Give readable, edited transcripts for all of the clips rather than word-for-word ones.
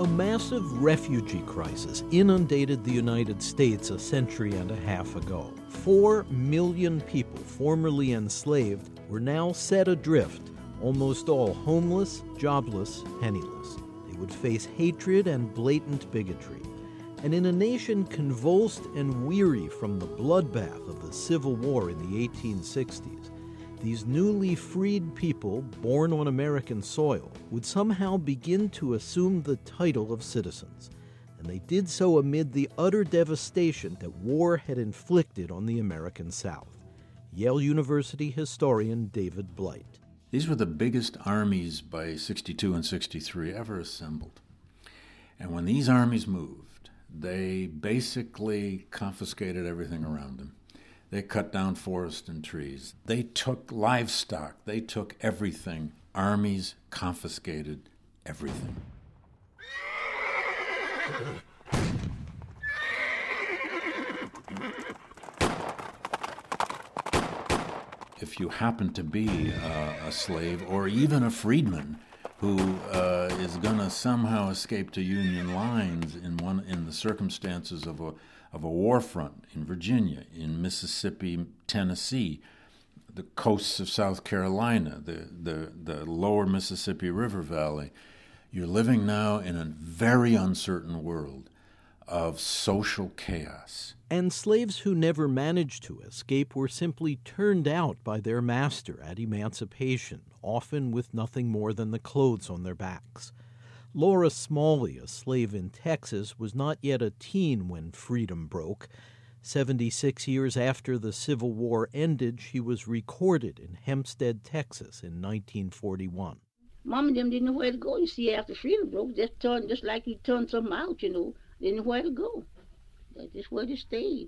A massive refugee crisis inundated the United States a century and a half ago. 4 million people formerly enslaved were now set adrift, almost all homeless, jobless, penniless. They would face hatred and blatant bigotry. And in a nation convulsed and weary from the bloodbath of the Civil War in the 1860s, these newly freed people, born on American soil, would somehow begin to assume the title of citizens. And they did so amid the utter devastation that war had inflicted on the American South. Yale University historian David Blight. These were the biggest armies by 62 and 63 ever assembled. And when these armies moved, they basically confiscated everything around them. They cut down forests and trees. They took livestock. They took everything. Armies confiscated everything. If you happen to be a slave or even a freedman who is going to somehow escape to Union lines in the circumstances of a war front in Virginia, in Mississippi, Tennessee, the coasts of South Carolina, the lower Mississippi River Valley, you're living now in a very uncertain world of social chaos. And slaves who never managed to escape were simply turned out by their master at emancipation, often with nothing more than the clothes on their backs. Laura Smalley, a slave in Texas, was not yet a teen when freedom broke. 76 years after the Civil War ended, she was recorded in Hempstead, Texas in 1941. Mom and them didn't know where to go, you see, after freedom broke. Just like you turn something out, didn't know where to go. That's just where they stayed.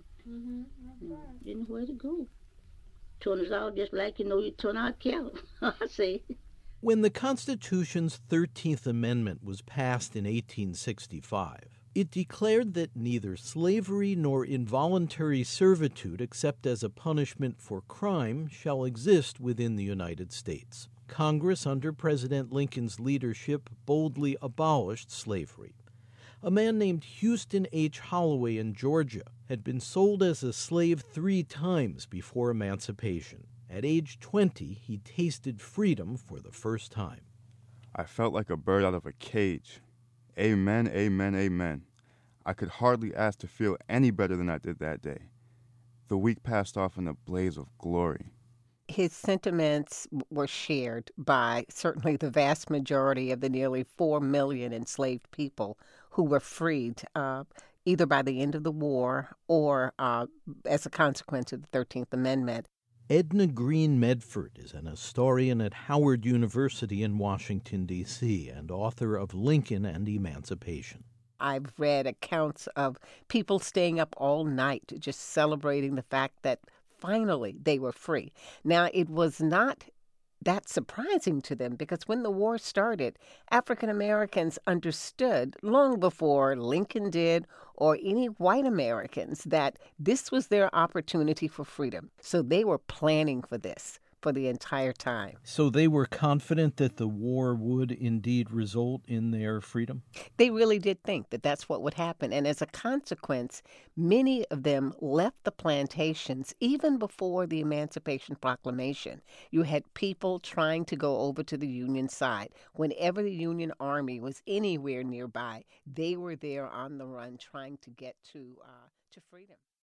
Didn't know where to go. Turn us out just like, you turn out cattle, I say. When the Constitution's 13th Amendment was passed in 1865, it declared that neither slavery nor involuntary servitude, except as a punishment for crime, shall exist within the United States. Congress, under President Lincoln's leadership, boldly abolished slavery. A man named Houston H. Holloway in Georgia had been sold as a slave 3 times before emancipation. At age 20, he tasted freedom for the first time. I felt like a bird out of a cage. Amen, amen, amen. I could hardly ask to feel any better than I did that day. The week passed off in a blaze of glory. His sentiments were shared by certainly the vast majority of the nearly 4 million enslaved people who were freed either by the end of the war or as a consequence of the 13th Amendment. Edna Green Medford is an historian at Howard University in Washington, D.C., and author of Lincoln and Emancipation. I've read accounts of people staying up all night just celebrating the fact that finally they were free. Now, it was not that surprising to them because when the war started, African Americans understood long before Lincoln did or any white Americans that this was their opportunity for freedom. So they were planning for this for the entire time. So they were confident that the war would indeed result in their freedom? They really did think that that's what would happen. And as a consequence, many of them left the plantations even before the Emancipation Proclamation. You had people trying to go over to the Union side. Whenever the Union Army was anywhere nearby, they were there on the run trying to get to freedom.